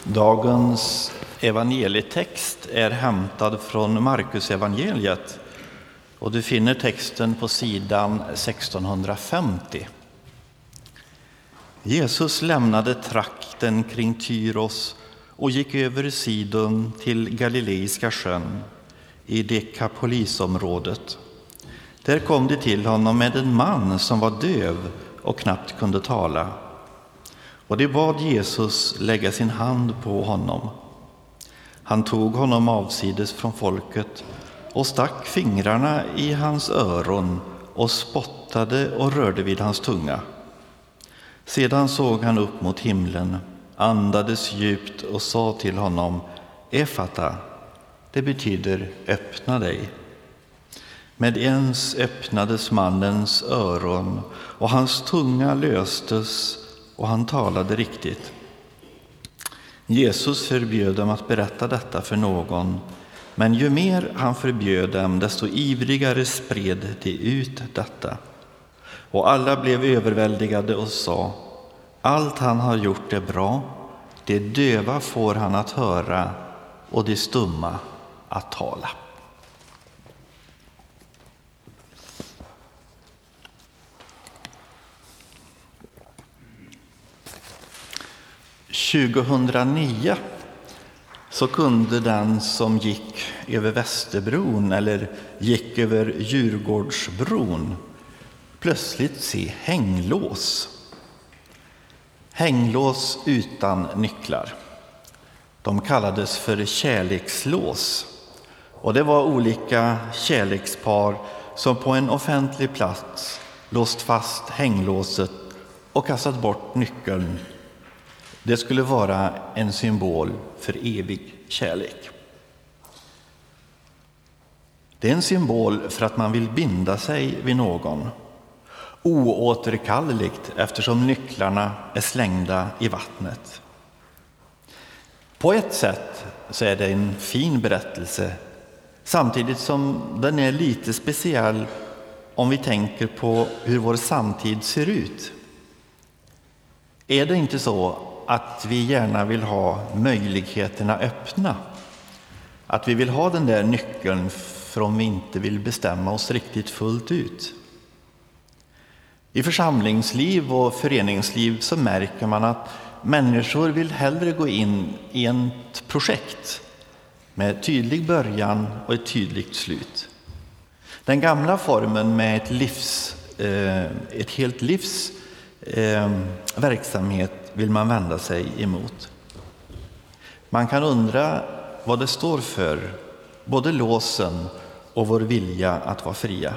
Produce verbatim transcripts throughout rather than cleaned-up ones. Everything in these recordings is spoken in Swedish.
Dagens evangelietext är hämtad från Markus evangeliet och du finner texten på sidan sextonhundrafemtio. Jesus lämnade trakten kring Tyros och gick över Sidon till Galileiska sjön i Dekapolisområdet. Där kom det till honom med en man som var döv och knappt kunde tala. Och det bad Jesus lägga sin hand på honom. Han tog honom avsides från folket och stack fingrarna i hans öron och spottade och rörde vid hans tunga. Sedan såg han upp mot himlen, andades djupt och sa till honom: Efata, det betyder öppna dig. Med ens öppnades mannens öron och hans tunga löstes och han talade riktigt. Jesus förbjöd dem att berätta detta för någon, men ju mer han förbjöd dem, desto ivrigare spred de ut detta. Och alla blev överväldigade och sa: allt han har gjort är bra, det döva får han att höra och det stumma att tala. tjugohundranio så kunde den som gick över Västerbron eller gick över Djurgårdsbron plötsligt se hänglås. Hänglås utan nycklar. De kallades för kärlekslås. Och det var olika kärlekspar som på en offentlig plats låst fast hänglåset och kastat bort nyckeln. Det skulle vara en symbol för evig kärlek. Det är en symbol för att man vill binda sig vid någon. Oåterkalleligt eftersom nycklarna är slängda i vattnet. På ett sätt så är det en fin berättelse, samtidigt som den är lite speciell om vi tänker på hur vår samtid ser ut. Är det inte så att vi gärna vill ha möjligheterna öppna? Att vi vill ha den där nyckeln för om vi inte vill bestämma oss riktigt fullt ut. I församlingsliv och föreningsliv så märker man att människor vill hellre gå in i ett projekt med tydlig början och ett tydligt slut. Den gamla formen med ett livs, ett helt livs verksamhet vill man vända sig emot. Man kan undra vad det står för, både låsen och vår vilja att vara fria.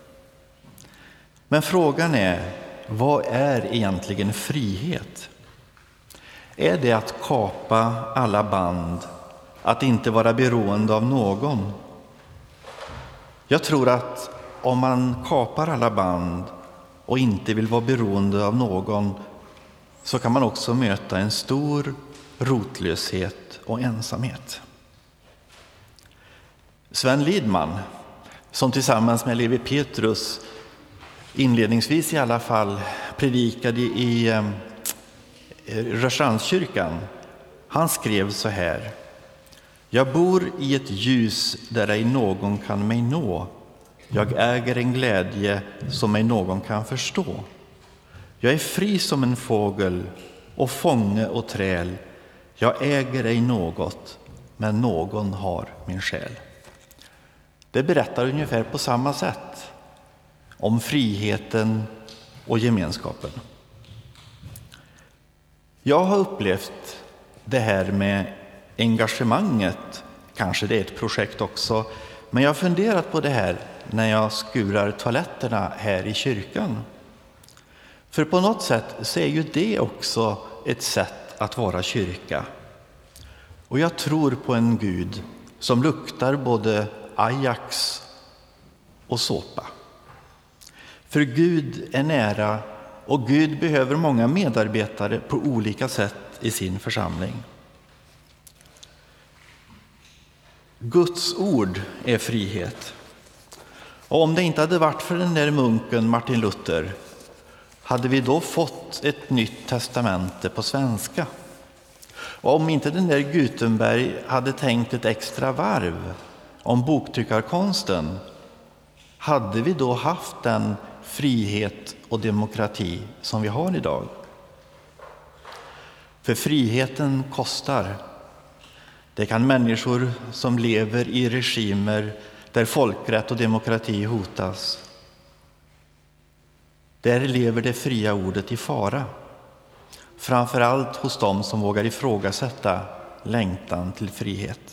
Men frågan är, vad är egentligen frihet? Är det att kapa alla band, att inte vara beroende av någon? Jag tror att om man kapar alla band och inte vill vara beroende av någon, så kan man också möta en stor rotlöshet och ensamhet. Sven Lidman, som tillsammans med Levi Petrus inledningsvis i alla fall predikade i eh, Rörstrands-kyrkan, han skrev så här: jag bor i ett ljus där ej någon kan mig nå. Jag äger en glädje som ej någon kan förstå. Jag är fri som en fågel och fånge och träl. Jag äger ej något, men någon har min själ. Det berättar ungefär på samma sätt om friheten och gemenskapen. Jag har upplevt det här med engagemanget, kanske det är ett projekt också, men jag har funderat på det här när jag skurar toaletterna här i kyrkan. För på något sätt så är ju det också ett sätt att vara kyrka. Och jag tror på en Gud som luktar både Ajax och såpa. För Gud är nära och Gud behöver många medarbetare på olika sätt i sin församling. Guds ord är frihet. Och om det inte hade varit för den där munken Martin Luther, hade vi då fått ett nytt testamente på svenska? Och om inte den där Gutenberg hade tänkt ett extra varv om boktryckarkonsten, hade vi då haft den frihet och demokrati som vi har idag? För friheten kostar. Det kan människor som lever i regimer där folkrätt och demokrati hotas. Där lever det fria ordet i fara. Framförallt hos dem som vågar ifrågasätta längtan till frihet.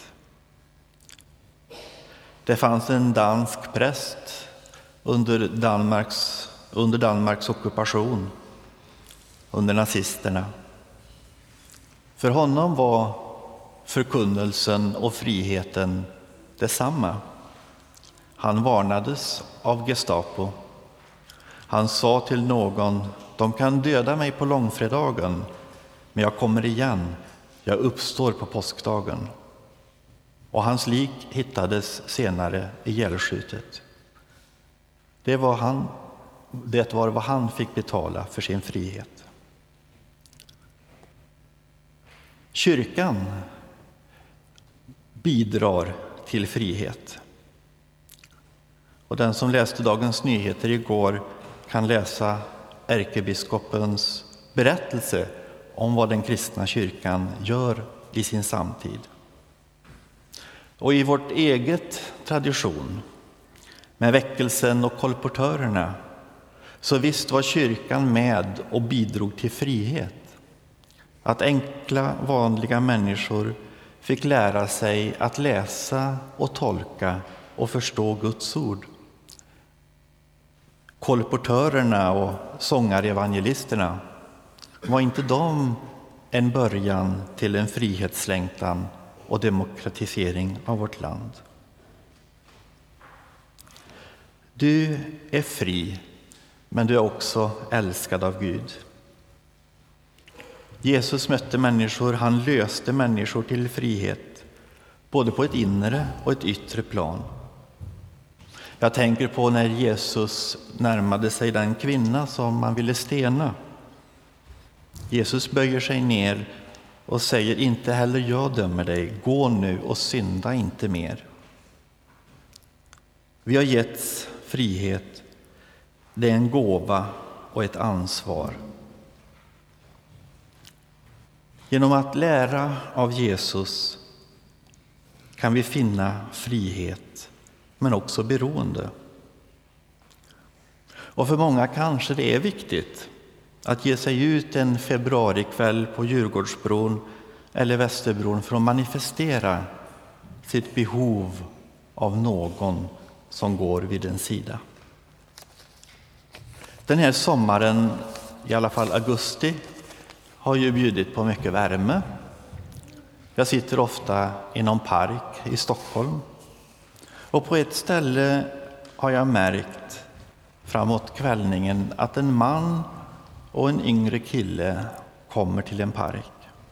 Det fanns en dansk präst under Danmarks, under Danmarks ockupation, under nazisterna. För honom var förkunnelsen och friheten detsamma. Han varnades av Gestapo. Han sa till någon: de kan döda mig på långfredagen, men jag kommer igen, jag uppstår på påskdagen. Och hans lik hittades senare ihjälskjutet. Det var, han, det var vad han fick betala för sin frihet. Kyrkan bidrar till frihet. Och den som läste Dagens Nyheter igår kan läsa ärkebiskopens berättelse om vad den kristna kyrkan gör i sin samtid. Och i vårt eget tradition, med väckelsen och kolportörerna, så visst var kyrkan med och bidrog till frihet. Att enkla, vanliga människor fick lära sig att läsa och tolka och förstå Guds ord. Kolportörerna och sångarevangelisterna, var inte de en början till en frihetslängtan och demokratisering av vårt land? Du är fri, men du är också älskad av Gud. Jesus mötte människor, han löste människor till frihet, både på ett inre och ett yttre plan. Jag tänker på när Jesus närmade sig den kvinna som man ville stena. Jesus böjer sig ner och säger: inte heller jag dömer dig, gå nu och synda inte mer. Vi har getts frihet, det är en gåva och ett ansvar. Genom att lära av Jesus kan vi finna frihet, men också beroende. Och för många kanske det är viktigt att ge sig ut en februarikväll på Djurgårdsbron eller Västerbron för att manifestera sitt behov av någon som går vid en sida. Den här sommaren, i alla fall augusti, har ju bjudit på mycket värme. Jag sitter ofta i någon park i Stockholm. Och på ett ställe har jag märkt framåt kvällningen att en man och en yngre kille kommer till en park.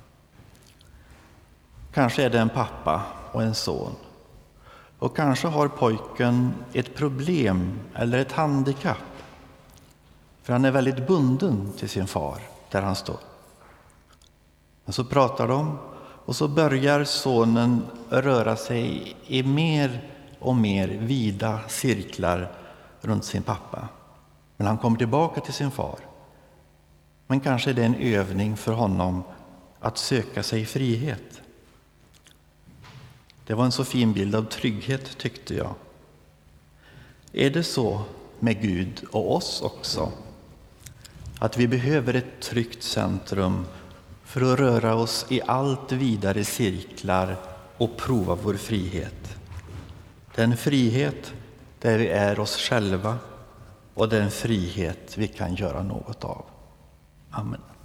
Kanske är det en pappa och en son. Och kanske har pojken ett problem eller ett handikapp. För han är väldigt bunden till sin far där han står. Men så pratar de och så börjar sonen röra sig i mer och mer vida cirklar runt sin pappa. Men han kommer tillbaka till sin far. Men kanske är det en övning för honom att söka sig frihet. Det var en så fin bild av trygghet, tyckte jag. Är det så med Gud och oss också? Att vi behöver ett tryggt centrum för att röra oss i allt vidare cirklar och prova vår frihet. Den frihet där vi är oss själva och den frihet vi kan göra något av. Amen.